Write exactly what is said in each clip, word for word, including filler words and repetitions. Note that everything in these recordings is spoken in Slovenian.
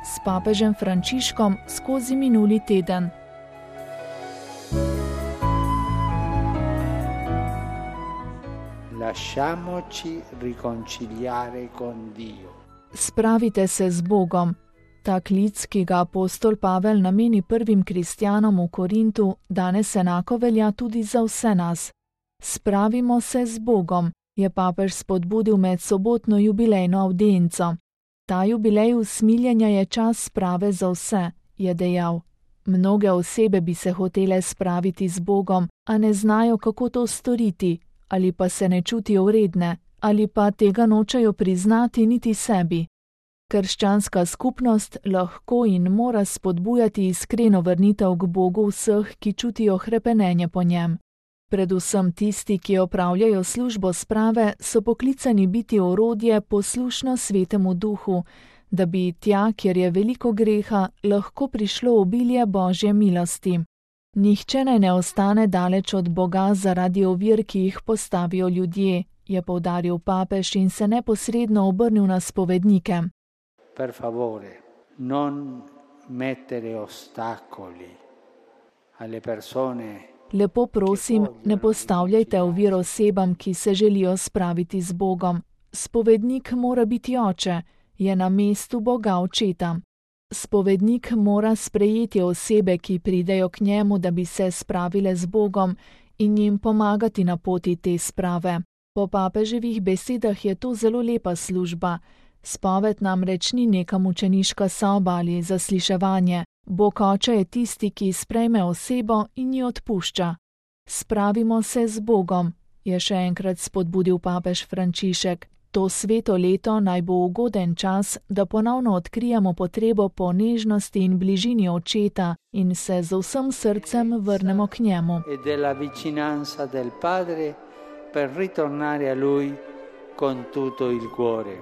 s papežem Frančiškom skozi minuli teden. Lasciamoci riconciliare con Dio. Spravite se z Bogom. Ta klic, ki ga apostol Pavel nameni prvim kristjanom v Korintu, danes enako velja tudi za vse nas. Spravimo se z Bogom, je papež spodbudil med sobotno jubilejno avdienco. Ta jubilej usmiljenja je čas sprave za vse, je dejal. Mnoge osebe bi se hotele spraviti z Bogom, a ne znajo, kako to storiti, ali pa se ne čutijo vredne, ali pa tega nočejo priznati niti sebi. Krščanska skupnost lahko in mora spodbujati iskreno vrnitev k Bogu vseh, ki čutijo hrepenenje po njem. Predvsem tisti, ki opravljajo službo sprave, so poklicani biti orodje poslušno Svetemu Duhu, da bi tja, kjer je veliko greha, lahko prišlo obilje Božje milosti. Nihče naj ne ostane daleč od Boga zaradi ovir, ki jih postavijo ljudje, je poudaril papež in se neposredno obrnil na spovednike. Per favore, non mettere ostacoli alle persone. Lepo prosim, ne postavljajte ovir osebam, ki se želijo spraviti z Bogom. Spovednik mora biti oče, je na mestu Boga očeta. Spovednik mora sprejeti osebe, ki pridejo k njemu, da bi se spravile z Bogom, in jim pomagati na poti te sprave. Po papeževih besedah je to zelo lepa služba. Spoved namreč ni neka mučeniška soba ali zasliševanje. Bog oče je tisti, ki sprejme osebo in ji odpušča. Spravimo se z Bogom, je še enkrat spodbudil papež Frančišek. To sveto leto naj bo ugoden čas, da ponovno odkrijemo potrebo po nežnosti in bližini očeta in se z vsem srcem vrnemo k njemu. E della vicinanza del Padre per ritornare a Lui con tutto il cuore.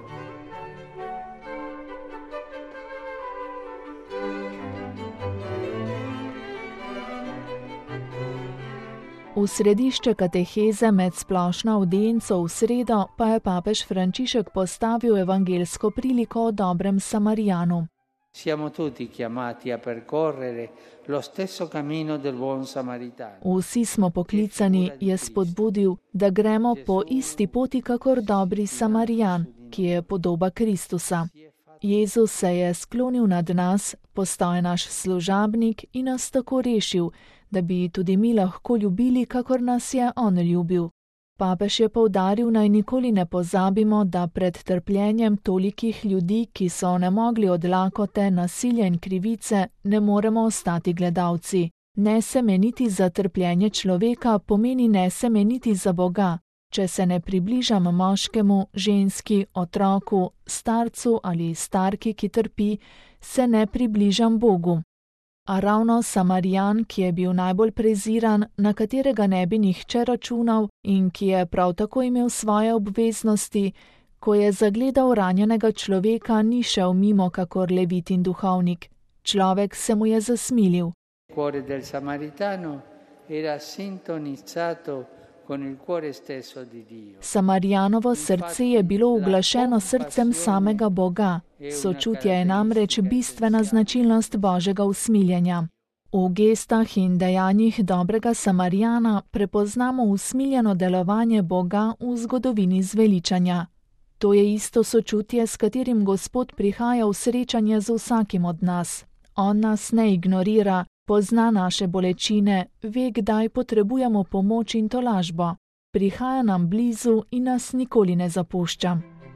V središče kateheze med splošno avdienco v sredo pa je papež Frančišek postavil evangelsko priliko o dobrem Samarijanu. Siamo tutti chiamati a percorrere lo stesso cammino del buon samaritano. Vsi smo poklicani, je spodbudil, da gremo po isti poti kakor dobri Samarijan, ki je podoba Kristusa. Jezus se je sklonil nad nas, postal je naš služabnik in nas tako rešil, da bi tudi mi lahko ljubili, kakor nas je on ljubil. Papež je poudaril, naj nikoli ne pozabimo, da pred trpljenjem tolikih ljudi, ki so onemogli od lakote, nasilja in krivice, ne moremo ostati gledalci. Ne se meniti za trpljenje človeka pomeni ne se meniti za Boga. Če se ne približam moškemu, ženski, otroku, starcu ali starki, ki trpi, se ne približam Bogu. A ravno Samarijan, ki je bil najbolj preziran, na katerega ne bi nihče računal in ki je prav tako imel svoje obveznosti, ko je zagledal ranjenega človeka, ni šel mimo kakor levit in duhovnik. Človek se mu je zasmilil. Cuore del Samaritano era sintonizzato con il cuore stesso di Dio. Samarijanovo srce je bilo uglašeno srcem samega Boga. Sočutje je namreč bistvena značilnost Božjega usmiljenja. V gestah in dejanjih dobrega Samarijana prepoznamo usmiljeno delovanje Boga v zgodovini zveličanja. To je isto sočutje, s katerim Gospod prihaja v srečanje z vsakim od nas. On nas ne ignorira, pozna naše bolečine, ve, kdaj potrebujemo pomoč in tolažbo. Prihaja nam blizu in nas nikoli ne zapušča.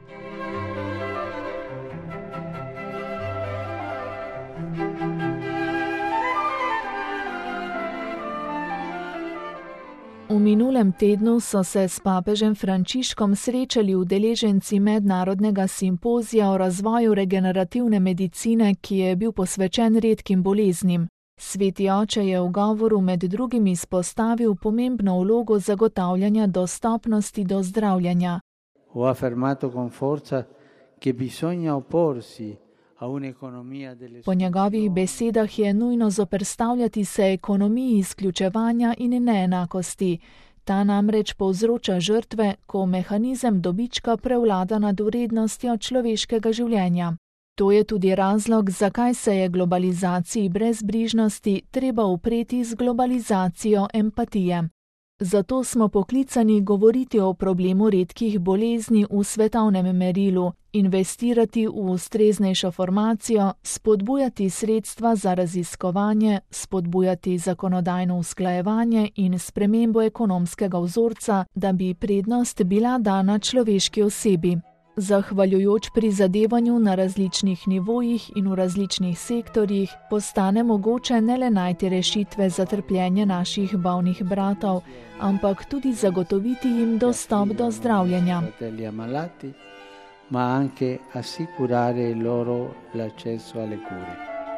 V minulem tednu so se s papežem Frančiškom srečali udeleženci mednarodnega simpozija o razvoju regenerativne medicine, ki je bil posvečen redkim boleznim. Sveti oče je v govoru med drugim izpostavil pomembno vlogo zagotavljanja dostopnosti do zdravljenja. Ho affermato con forza che bisogna opporsi a un'economia delle. Po njegovih besedah je nujno zoperstavljati se ekonomiji izključevanja in neenakosti. Ta namreč povzroča žrtve, ko mehanizem dobička prevlada nad vrednostjo človeškega življenja. To je tudi razlog, zakaj se je globalizaciji brezbrižnosti treba upreti z globalizacijo empatije. Zato smo poklicani govoriti o problemu redkih bolezni v svetovnem merilu, investirati v ustreznejšo formacijo, spodbujati sredstva za raziskovanje, spodbujati zakonodajno usklajevanje in spremembo ekonomskega vzorca, da bi prednost bila dana človeški osebi. Zahvaljujoč prizadevanju na različnih nivojih in v različnih sektorjih, postane mogoče ne le najti rešitve za trpljenje naših bolnih bratov, ampak tudi zagotoviti jim dostop do zdravljenja. Ma anche assicurare loro l'accesso alle cure.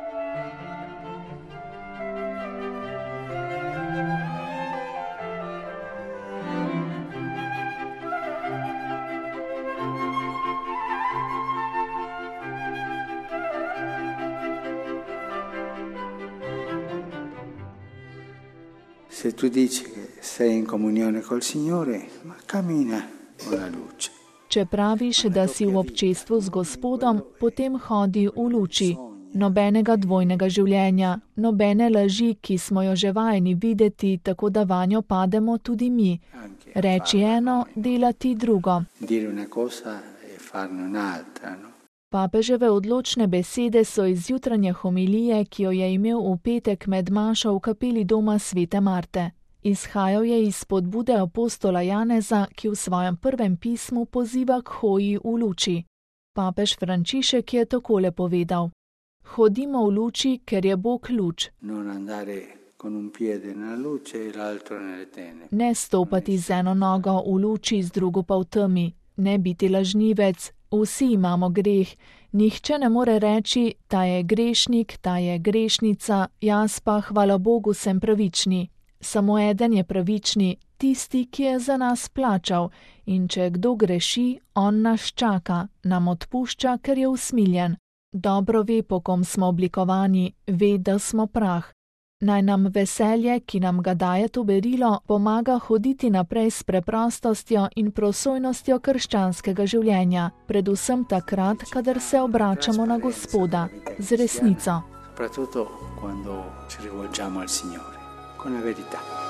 Se tu dici che sei in comunione col Signore, ma cammina con la luce. Če praviš, da si v občestvu z Gospodom, potem hodi v luči. Nobenega dvojnega življenja, nobene laži, ki smo jo že vajeni videti, tako da vanjo pademo tudi mi. Reči eno, delati drugo. Papeževe odločne besede so iz jutranje homilije, ki jo je imel v petek med mašo v kapeli doma svete Marte. Izhajal je iz spodbude apostola Janeza, ki v svojem prvem pismu poziva k hoji v luči. Papež Frančišek je takole povedal: Hodimo v luči, ker je Bog luč. Ne stopati z eno nogo v luči, z drugo pa v temi. Ne biti lažnivec, vsi imamo greh. Nihče ne more reči, ta je grešnik, ta je grešnica, jaz pa, hvala Bogu, sem pravični. Samo eden je pravični, tisti, ki je za nas plačal, in če kdo greši, on nas čaka, nam odpušča, ker je usmiljen. Dobro ve, po kom smo oblikovani, ve, da smo prah. Naj nam veselje, ki nam ga daje to berilo, pomaga hoditi naprej s preprostostjo in prosojnostjo krščanskega življenja, predvsem takrat, kadar se obračamo na Gospoda, z resnico. Soprattutto quando ci rivolgiamo al Signore, con la verità.